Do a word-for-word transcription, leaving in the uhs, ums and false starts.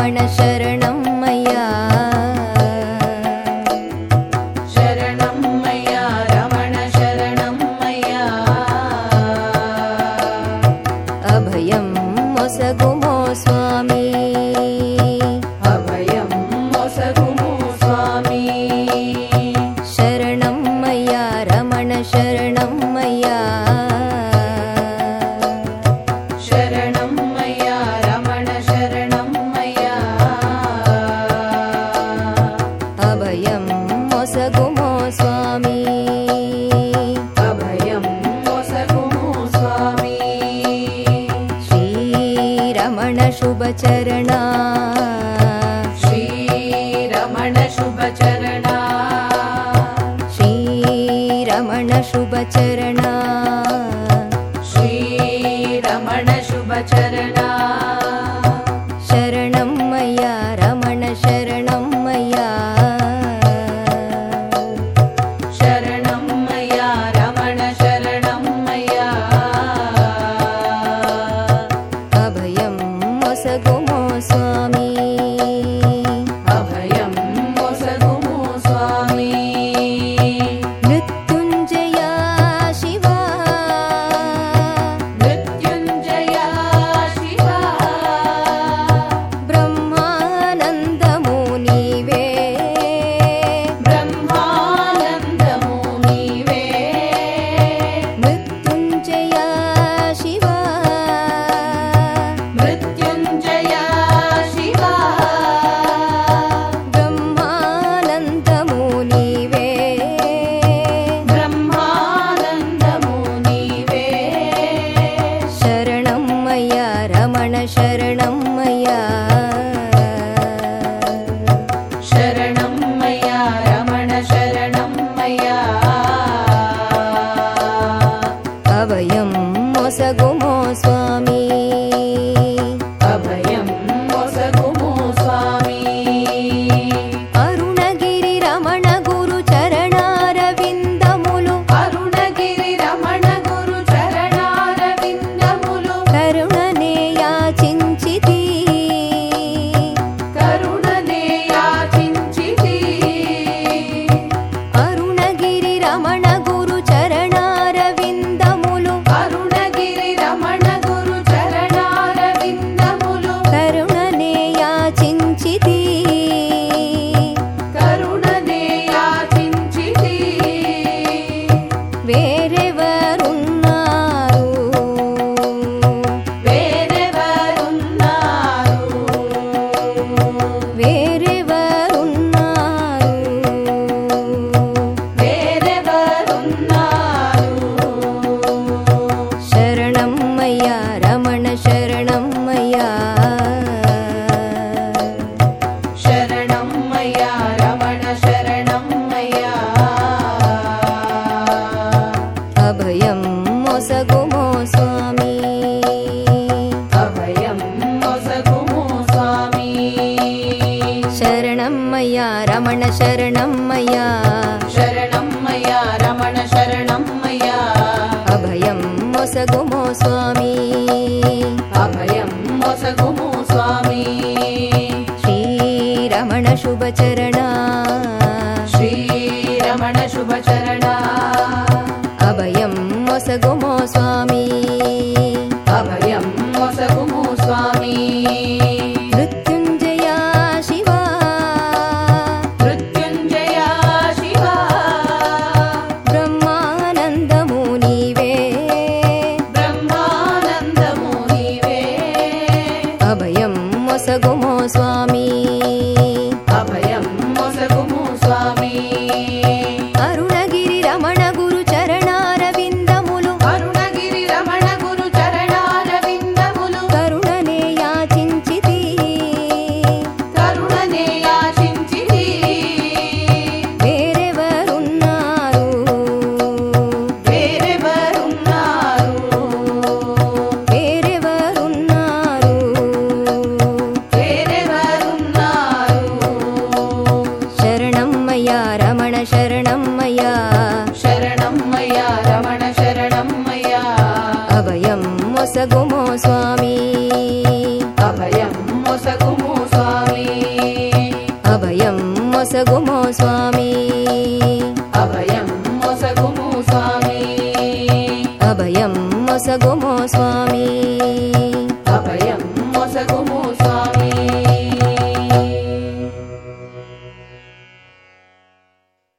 రమణ శరణమయ్యా శరణమయ్యా రమణ శరణమయ్యా అభయం మొసగుమో స్వామి అభయం మొసగుము స్వామి శరణమయ్యా రమణ శరణమయ్యా శరణమయ్యా రమణ శరణమయ్యా అభయం మొసగుమో స్వామి అభయం మొసగుము స్వామి శ్రీరమణ శుభచరణ శ్రీరమణ శుభచరణ శ్రీరమణ శుభచరణ శ్రీరమణ శుభచరణ శరణమయ్యా రమణ శరణమయ్యా శరణమయ్యా రమణ శరణమయ్యా అభయం మొసగుమో స్వామి అభయం మొసగుము స్వామి మృత్యుంజయ శివ మృత్యుంజయ శివ బ్రహ్మానందము నీవే బ్రహ్మానందము నీవే మృత్యుంజయ శివ మృత్యుంజయ శివ బ్రహ్మానందము నీవే బ్రహ్మానందము నీవే శరణమయ్యా రమణ శరణమయ్యా శరణమయ్యా రమణ శరణమయ్యా అభయం మొసగుమో స్వామి అభయం మొసగుము స్వామి అరుణగిరి రమణ గురు చరణారవిందములు అరుణగిరి రమణ గురు చరణారవిందములు కరుణనే యాచించితి కరుణనే యాచించితి అరుణగిరి రమణ గురు చరణారవిందములు అరుణగిరి రమణ గురు చరణారవిందములు కరుణనే యాచించితి కరుణనే యాచించితి వేరెవరున్నారు వేరెవరున్నారు వేరెవరున్నారు వేరెవరున్నారు శరణమయ్యా రమణ శరణమయ్యా శరణమయ్యా రమణ శరణమయ్యా అభయం మొసగుమో స్వామి అభయం మొసగుము స్వామి శరణమయ్యా రమణ శరణమయ్యా శరణమయ్యా రమణ శరణమయ్యా అభయం మొసగుమో స్వామి అభయం మొసగుము స్వామి శ్రీరమణ శుభచరణ శ్రీరమణ శుభచరణ అభయం మొసగుమో స్వామి అభయం మొసగుము స్వామి మృత్యుంజయ శివ మృత్యుంజయ శివ బ్రహ్మానందము నీవే బ్రహ్మానందము నీవే అభయం మొసగుమో స్వామి అభయం మొసగుము స్వామి అరుణగిరి రమణ గురు చరణారవిందములు అరుణగిరి రమణ గురు చరణారవిందములు కరుణనే యాచించితి కరుణనే యాచించితి వేరెవరున్నారు వేరెవరున్నారు వేరెవరున్నారు వేరెవరున్నారు శరణమయ్యా రమణ శరణమయ్యా శరణమయ్యా రమణ శరణమయ్యా అభయం మొసగుమో స్వామి అభయం మొసగుము స్వామి అభయం మొసగుమో స్వామి అభయం మొసగుము స్వామి అభయం మొసగుమో స్వామి అభయం మొసగుము